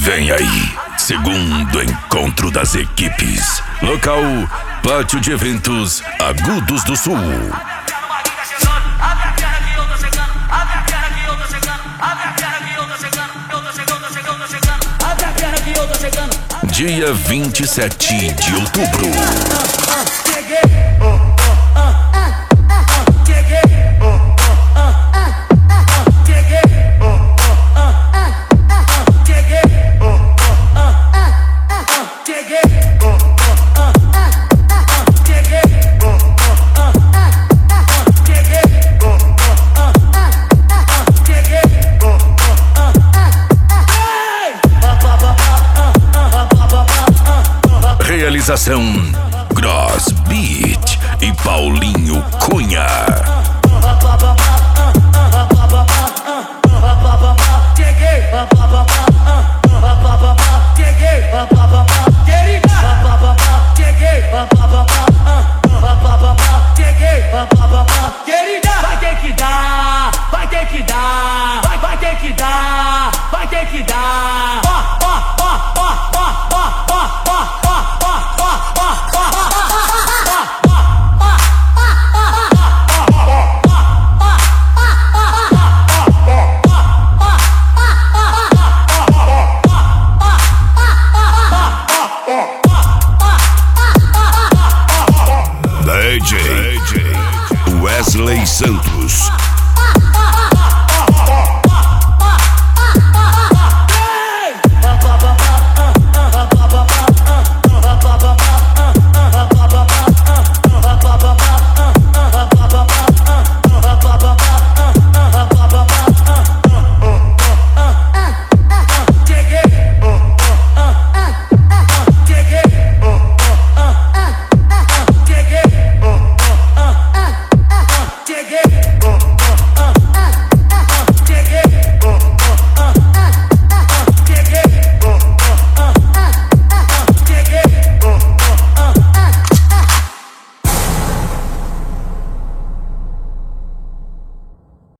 Vem aí, segundo encontro das equipes. Local, Pátio de Eventos Agudos do Sul. Dia 27 de outubro. Realização Gross Beat e Paulinho Cunha. Vai ter que dar, vai ter que dar, vai ter que dar.